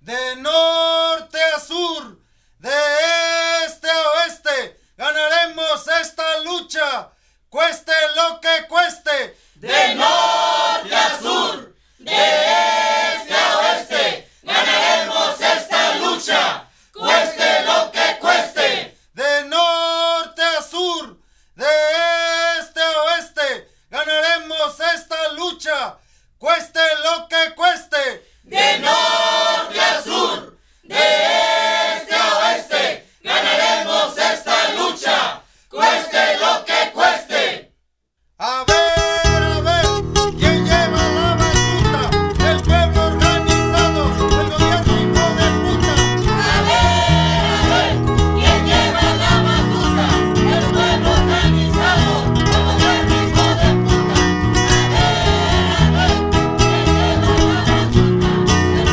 de norte a sur, de este a oeste, ganaremos esta lucha, cueste lo que cueste. De norte a sur, de este a oeste, ganaremos esta lucha, cueste lo que cueste. De norte a sur, de este a oeste, ganaremos esta lucha, cueste lo que cueste. De norte a sur, de este a oeste, ganaremos esta lucha, cueste lo que cueste. A ver, ¿quién lleva la batuta? El pueblo organizado, el gobierno hijo de puta. A ver, ¿quién lleva la batuta? El pueblo organizado, el gobierno hijo de puta. A ver, ¿quién lleva la batuta? El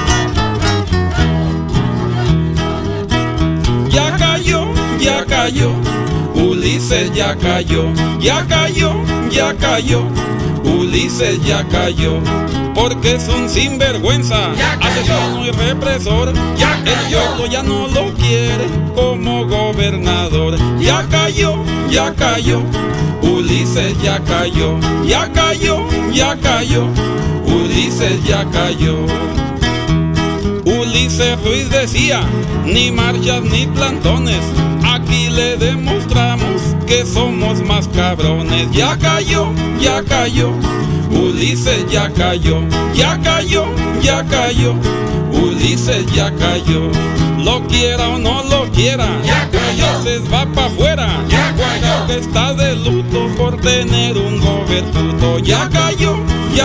pueblo organizado, Ya cayó, Ulises ya cayó, ya cayó, Ulises ya cayó, porque es un sinvergüenza, asesino y represor, el pueblo ya no lo quiere como gobernador. Ya cayó, Ulises ya cayó, ya cayó, Ulises ya cayó. Ulises Ruiz decía, ni marchas ni plantones, aquí le demostramos que somos más cabrones. Ya cayó, Ulises ya cayó, Ulises ya cayó. Lo quiera o no lo quiera, Ulises va pa' afuera, que está de luto por tener un gobernuto. Ya cayó,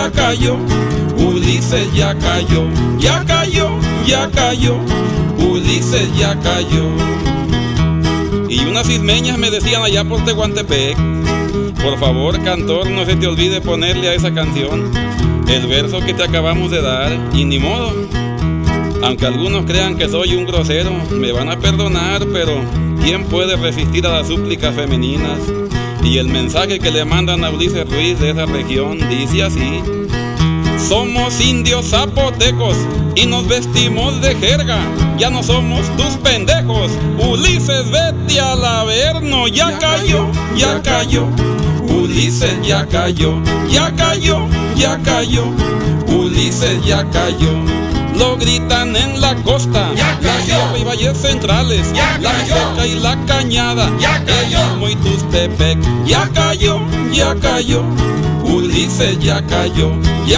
Ulises ya cayó, Ulises ya cayó. Y unas ismeñas me decían allá por Tehuantepec, por favor, cantor, no se te olvide ponerle a esa canción el verso que te acabamos de dar. Y ni modo, aunque algunos crean que soy un grosero, me van a perdonar, pero ¿quién puede resistir a las súplicas femeninas? Y el mensaje que le mandan a Ulises Ruiz de esa región dice así: somos indios zapotecos y nos vestimos de jerga, ya no somos tus pendejos. Ulises, vete al averno. Ya cayó, Ulises ya cayó, Ulises ya cayó. Lo gritan en la costa, la sierra y valles centrales, la Mixteca y la Cañada, el Istmo y Tustepec. Ya cayó, Ulises ya cayó,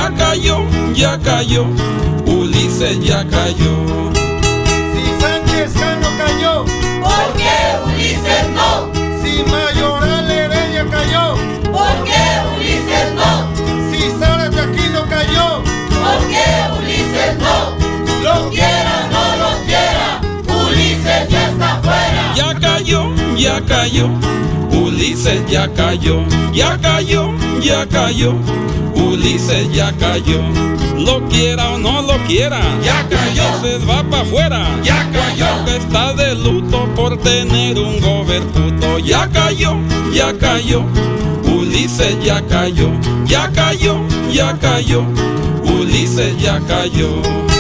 Ulises ya cayó. Si Sánchez Cano cayó, ¿por qué Ulises no? si Mayoral Heredia cayó, ¿Por qué Ulises no? si Zárate Aquino cayó, ¿Por qué Ulises no? Lo quiera o no lo quiera, Ulises ya está fuera. Ya cayó, Ulises ya cayó, Ulises ya cayó. Lo quiera o no lo quiera, Ulises va pa' afuera, que está de luto por tener un gobernuto. Ya cayó, Ulises ya cayó, Ulises ya cayó.